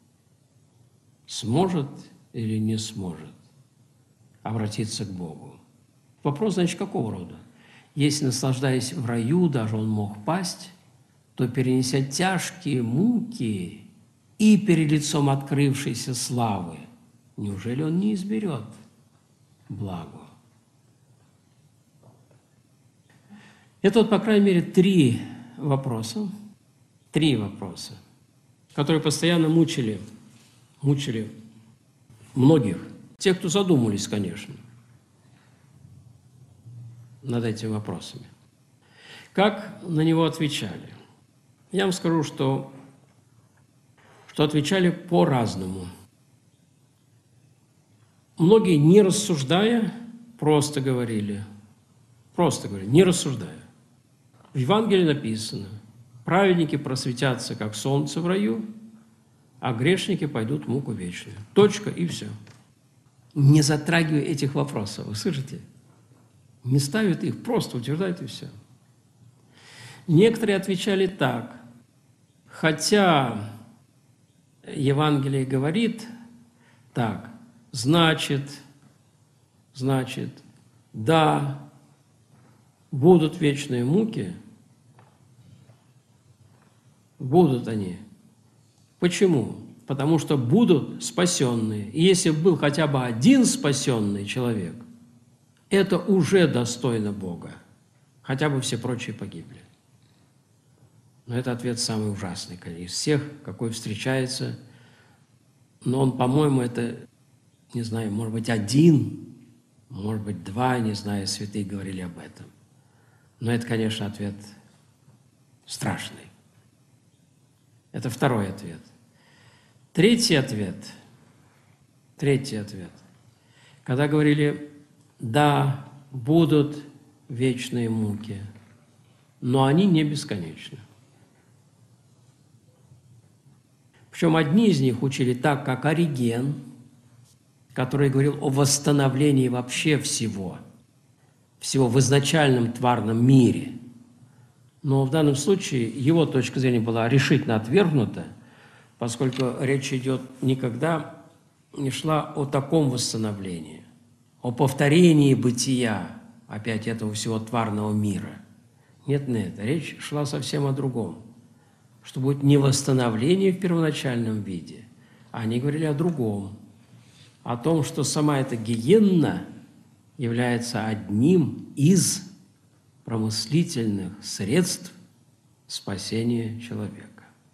сможет или не сможет обратиться к Богу. Вопрос, значит, какого рода? Если, наслаждаясь в раю, даже он мог пасть, то, перенеся тяжкие муки и перед лицом открывшейся славы, неужели он не изберет благо? Это вот, по крайней мере, три вопроса, которые постоянно мучили многих, тех, кто задумались, конечно, над этими вопросами. Как на него отвечали? Я вам скажу, что отвечали по-разному. Многие, не рассуждая, просто говорили, не рассуждая. В Евангелии написано: праведники просветятся, как солнце в раю, а грешники пойдут в муку вечную. Точка, и все. Не затрагивая этих вопросов, вы слышите? Не ставят их, просто утверждают, и все. Некоторые отвечали так: хотя Евангелие говорит так, значит, да, будут вечные муки, будут они. Почему? Потому что будут спасенные. И если был хотя бы один спасенный человек, это уже достойно Бога. Хотя бы все прочие погибли. Но это ответ самый ужасный, конечно, из всех, какой встречается. Но он, по-моему, это, не знаю, может быть, один, может быть, два, не знаю, святые говорили об этом. Но это, конечно, ответ страшный. Это второй ответ. Третий ответ. Когда говорили: да, будут вечные муки, но они не бесконечны. Причем одни из них учили так, как Ориген, который говорил о восстановлении вообще всего в изначальном тварном мире. Но в данном случае его точка зрения была решительно отвергнута, поскольку речь идет никогда не шла о таком восстановлении, о повторении бытия опять этого всего тварного мира. Нет, речь шла совсем о другом, что будет не восстановление в первоначальном виде, а они говорили о другом, о том, что сама эта гиенна является одним из промыслительных средств спасения человека.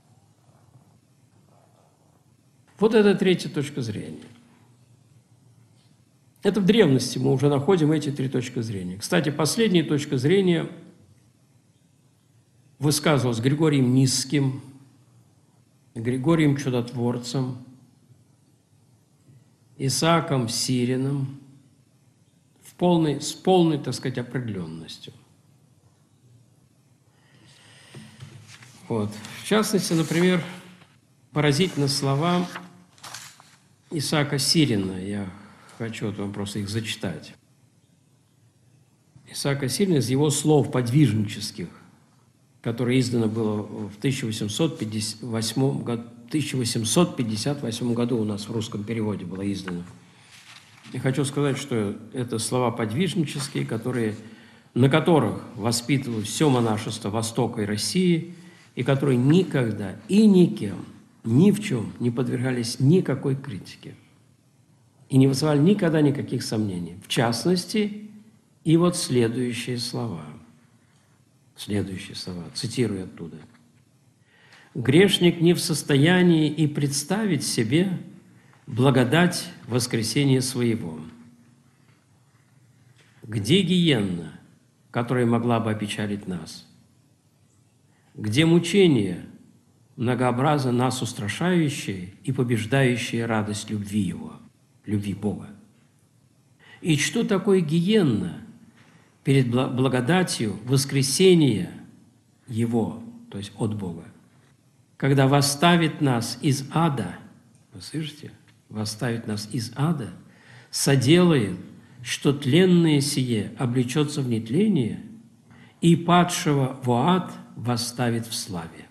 Вот это третья точка зрения. Это в древности мы уже находим эти три точки зрения. Кстати, последняя точка зрения высказывалась Григорием Нисским, Григорием Чудотворцем, Исааком Сириным с полной, так сказать, определенностью. Вот. В частности, например, поразительны слова Исаака Сирина. Я хочу вам просто их зачитать. Исаака Сирина из его слов подвижнических, которое издано было в 1858 году у нас в русском переводе было издано. И хочу сказать, что это слова подвижнические, на которых воспитывало все монашество Востока и России, и которые никогда и никем, ни в чем не подвергались никакой критике и не вызывали никогда никаких сомнений. В частности, и вот следующие слова, цитирую оттуда. «Грешник не в состоянии и представить себе благодать воскресения своего. Где гиенна, которая могла бы опечалить нас? Где мучение, многообразно нас устрашающее и побеждающее радость любви Его, любви Бога? И что такое гиенна перед благодатью воскресения Его, то есть от Бога, когда восставит нас из ада, вы слышите, восставит нас из ада, соделает, что тленное сие облечется в нетление, и падшего в ад восставит в славе.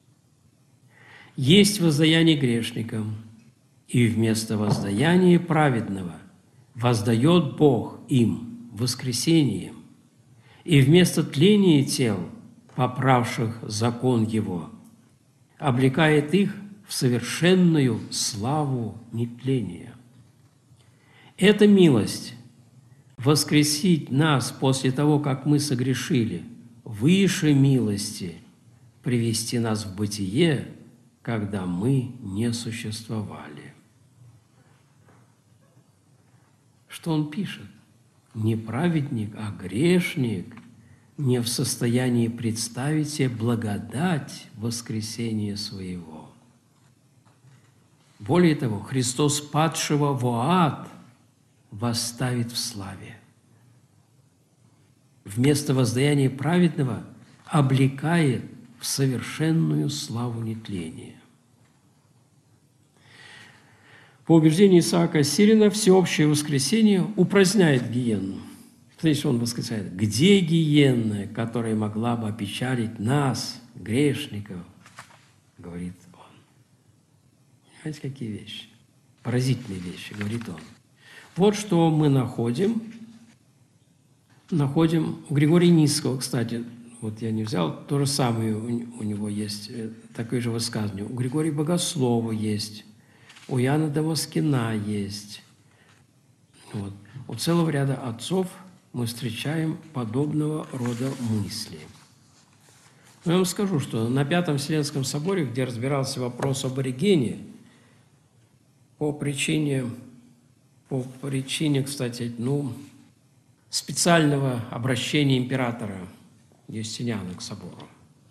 Есть воздаяние грешникам, и вместо воздаяния праведного воздает Бог им воскресением, и вместо тления тел, поправших закон Его, облекает их в совершенную славу нетления. Эта милость воскресить нас после того, как мы согрешили, выше милости привести нас в бытие, когда мы не существовали. Что он пишет? Не праведник, а грешник не в состоянии представить себе благодать воскресения своего. Более того, Христос, падшего в ад, восставит в славе. Вместо воздаяния праведного облекает в совершенную славу нетления. По убеждению Исаака Сирина, всеобщее воскресение упраздняет гиенну. Смотрите, он восклицает: «Где гиенна, которая могла бы опечалить нас, грешников?» Говорит он. Понимаете, какие вещи? Поразительные вещи, говорит он. Вот что мы находим у Григория Нисского, кстати, вот я не взял, то же самое у него есть, такое же высказывание. У Григория Богослова есть, у Иоанна Дамаскина есть. Вот. У целого ряда отцов мы встречаем подобного рода мысли. Но я вам скажу, что на Пятом Вселенском соборе, где разбирался вопрос об Оригене, по причине, кстати, специального обращения императора Юстиниана к собору,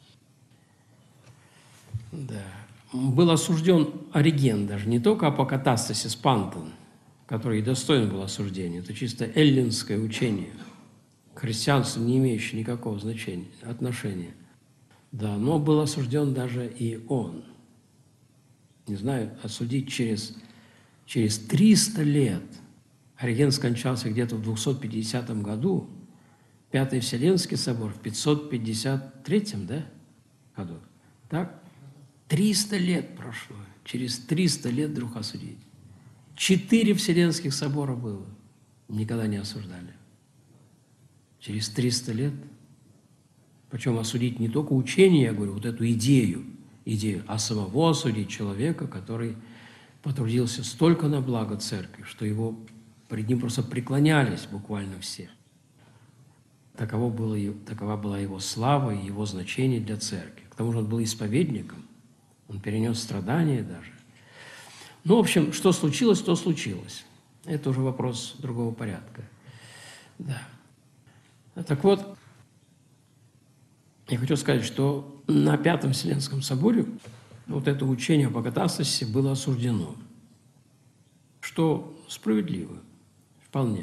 да, был осужден Ориген, даже не только апокатастасис пантон, который и достоин был осуждения, это чисто эллинское учение, к христианству не имеющее никакого отношения. Да, но был осужден даже и он. Не знаю, осудить через 300 лет. Ориген скончался где-то в 250 году, Пятый Вселенский собор в 553 году. Так? 300 лет прошло. Через 300 лет вдруг осудить. 4 Вселенских собора было. Никогда не осуждали. Через 300 лет. Причем осудить не только учение, я говорю, вот эту идею, а самого осудить человека, который потрудился столько на благо церкви, что перед ним просто преклонялись буквально все. Такова была его слава и его значение для церкви. К тому же он был исповедником, он перенес страдания даже. В общем, что случилось, то случилось. Это уже вопрос другого порядка. Да. Так вот, я хочу сказать, что на Пятом Вселенском соборе вот это учение об апокатастасе было осуждено, что справедливо, вполне.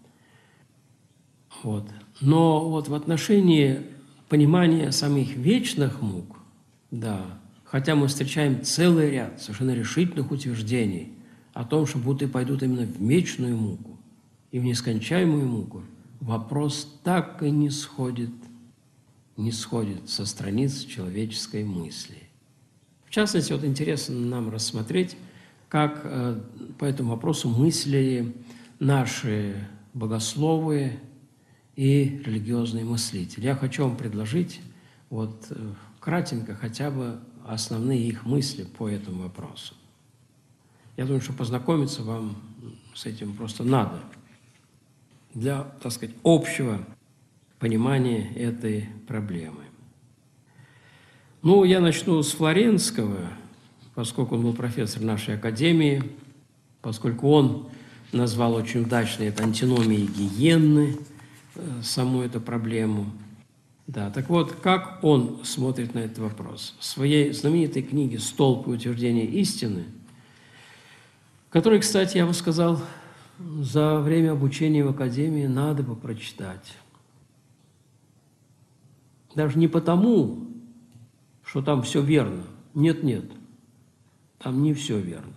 Вот. Но вот в отношении понимания самих вечных мук, да, хотя мы встречаем целый ряд совершенно решительных утверждений о том, что будто пойдут именно в вечную муку и в нескончаемую муку, вопрос так и не сходит со страниц человеческой мысли. В частности, вот интересно нам рассмотреть, как по этому вопросу мыслили наши богословы и религиозные мыслители. Я хочу вам предложить вот кратенько хотя бы основные их мысли по этому вопросу. Я думаю, что познакомиться вам с этим просто надо для, так сказать, общего понимания этой проблемы. Ну, я начну с Флоренского, поскольку он был профессор нашей академии, поскольку он назвал очень удачно это антиномией гиенны, саму эту проблему. Да, так вот, как он смотрит на этот вопрос? В своей знаменитой книге «Столб и утверждение истины», которую, кстати, я бы сказал, за время обучения в академии надо бы прочитать. Даже не потому, что там все верно. Нет, там не все верно.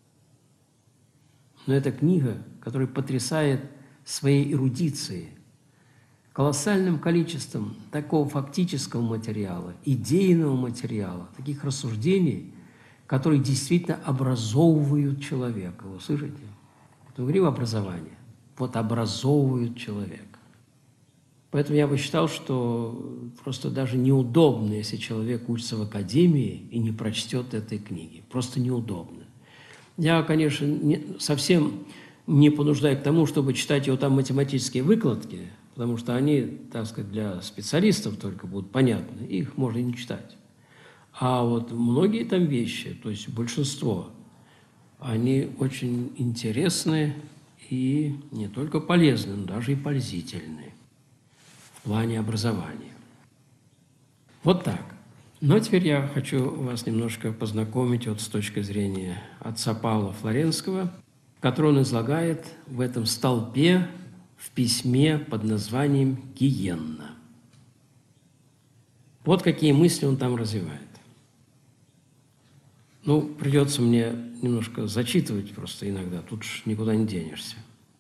Но это книга, которая потрясает своей эрудицией, колоссальным количеством такого фактического материала, идейного материала, таких рассуждений, которые действительно образовывают человека. Вы слышите? Мы говорим образование. Вот образовывают человека. Поэтому я бы считал, что просто даже неудобно, если человек учится в академии и не прочтет этой книги. Просто неудобно. Я, конечно, совсем не понуждаю к тому, чтобы читать его там математические выкладки, потому что они, так сказать, для специалистов только будут понятны, их можно и не читать. А вот многие там вещи, то есть большинство, они очень интересны и не только полезны, но даже и пользительны в плане образования. Вот так. Но теперь я хочу вас немножко познакомить вот с точки зрения отца Павла Флоренского, который он излагает в этом столбе в письме под названием «Гиенна». Вот какие мысли он там развивает. Ну, придется мне немножко зачитывать просто иногда, тут ж никуда не денешься.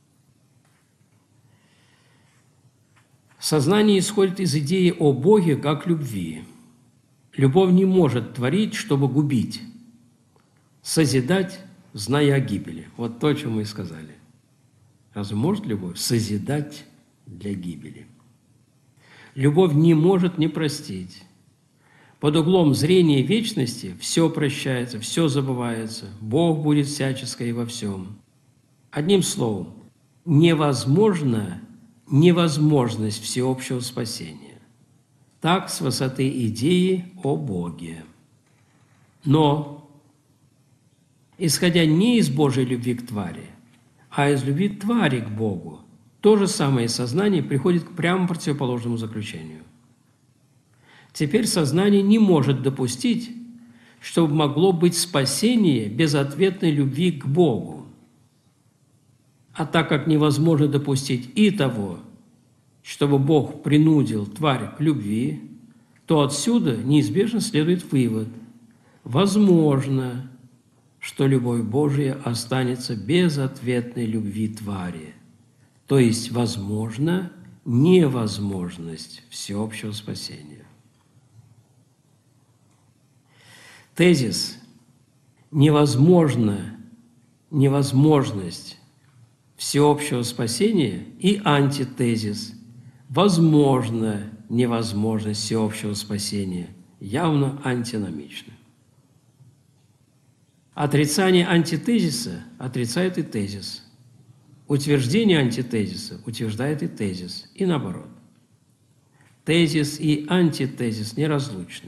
Сознание исходит из идеи о Боге как любви. Любовь не может творить, чтобы губить, созидать, зная о гибели. Вот то, о чем мы и сказали. Разве может любовь созидать для гибели? Любовь не может не простить. Под углом зрения вечности все прощается, все забывается. Бог будет всячески и во всем. Одним словом, невозможна невозможность всеобщего спасения. Так с высоты идеи о Боге. Но, исходя не из Божьей любви к твари, а из любви твари к Богу, то же самое сознание приходит к прямо противоположному заключению. Теперь сознание не может допустить, чтобы могло быть спасение безответной любви к Богу. А так как невозможно допустить и того, чтобы Бог принудил тварь к любви, то отсюда неизбежно следует вывод: возможно, что любовь Божия останется без ответной любви твари, то есть, возможно, невозможность всеобщего спасения. Тезис невозможность всеобщего спасения и антитезис возможно невозможность всеобщего спасения явно антиномичны. Отрицание антитезиса отрицает и тезис. Утверждение антитезиса утверждает и тезис, и наоборот. Тезис и антитезис неразлучны.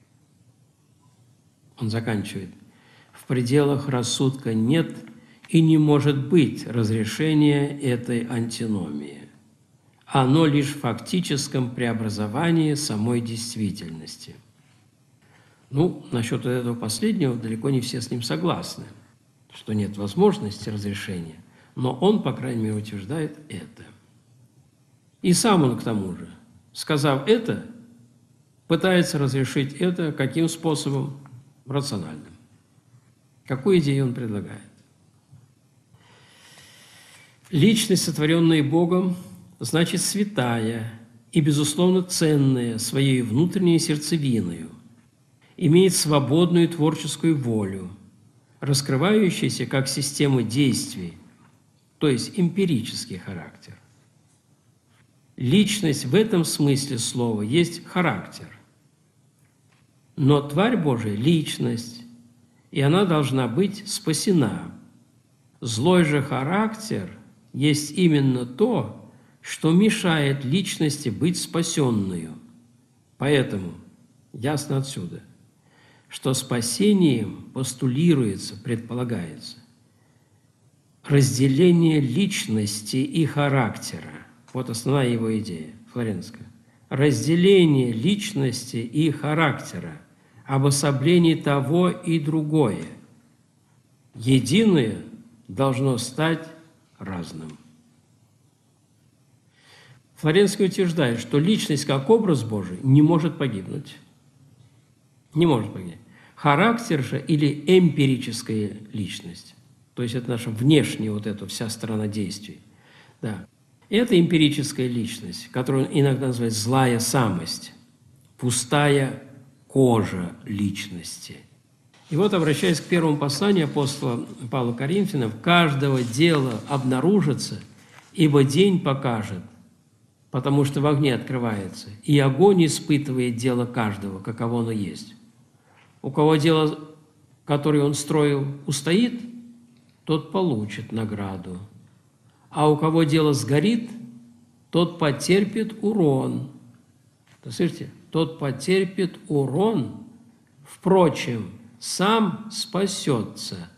Он заканчивает: в пределах рассудка нет и не может быть разрешения этой антиномии. Оно лишь в фактическом преобразовании самой действительности. Ну, насчет этого последнего далеко не все с ним согласны, что нет возможности разрешения, но он, по крайней мере, утверждает это. И сам он, к тому же, сказав это, пытается разрешить это каким способом? Рациональным. Какую идею он предлагает? Личность, сотворенная Богом, значит святая и, безусловно, ценная своей внутренней сердцевиною, имеет свободную творческую волю, раскрывающуюся как система действий, то есть эмпирический характер. Личность в этом смысле слова есть характер. Но Тварь Божия – личность, и она должна быть спасена. Злой же характер есть именно то, что мешает личности быть спасенную. Поэтому ясно отсюда, что спасением постулируется, предполагается разделение личности и характера. Вот основная его идея, флоренская. Разделение личности и характера, обособление того и другое. Единое должно стать разным. Флоренский утверждает, что личность как образ Божий не может погибнуть. Не может погибнуть. Характер же или эмпирическая личность, то есть это наша внешняя вот эта вся сторона действий, да, это эмпирическая личность, которую иногда называют злая самость, пустая кожа личности. И вот, обращаясь к первому посланию апостола Павла Коринфянам, каждого дела обнаружится, ибо день покажет, потому что в огне открывается, и огонь испытывает дело каждого, каково оно есть. У кого дело, которое он строил, устоит, тот получит награду. А у кого дело сгорит, тот потерпит урон. Слышите? Тот потерпит урон, впрочем, сам спасется,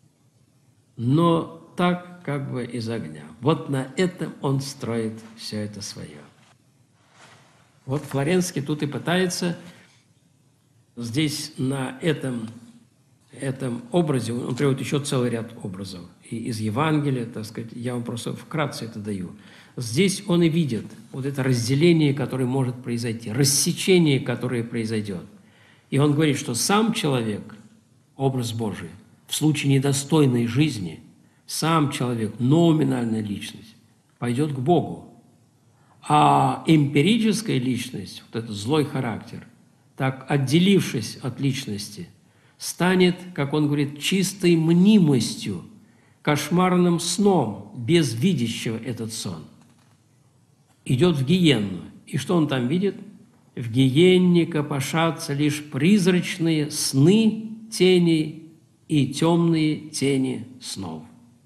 но так как бы из огня. Вот на этом он строит все это свое. Вот Флоренский тут и пытается здесь на этом образе, он приводит еще целый ряд образов. И из Евангелия, так сказать, я вам просто вкратце это даю. Здесь он и видит вот это разделение, которое может произойти, рассечение, которое произойдет. И он говорит, что сам человек, образ Божий, в случае недостойной жизни, сам человек, номинальная личность, пойдет к Богу. А эмпирическая личность, вот этот злой характер, так отделившись от личности, станет, как он говорит, чистой мнимостью, кошмарным сном, без видящего этот сон. Идет в гиенну. И что он там видит? В гиенне копошатся лишь призрачные сны теней и темные тени снов.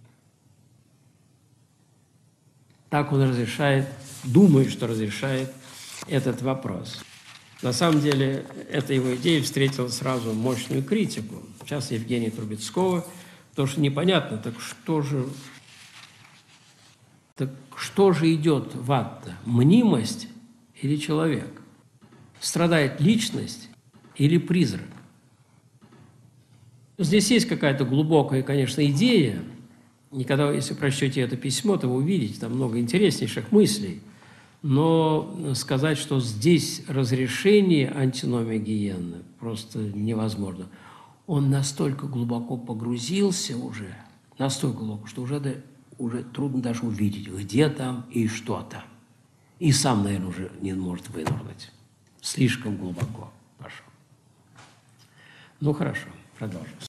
Так он разрешает, думает, что разрешает этот вопрос. На самом деле, эта его идея встретила сразу мощную критику. Сейчас Евгения Трубецкого, потому что непонятно, так что же идет в ад-то? Мнимость или человек? Страдает личность или призрак? Здесь есть какая-то глубокая, конечно, идея. И когда, если прочтете это письмо, то вы увидите там много интереснейших мыслей. Но сказать, что здесь разрешение антиномии гиенны просто невозможно. Он настолько глубоко погрузился уже, настолько глубоко, что уже трудно даже увидеть, где там и что там. И сам, наверное, уже не может вынырнуть. Слишком глубоко пошел. Ну, хорошо, продолжим.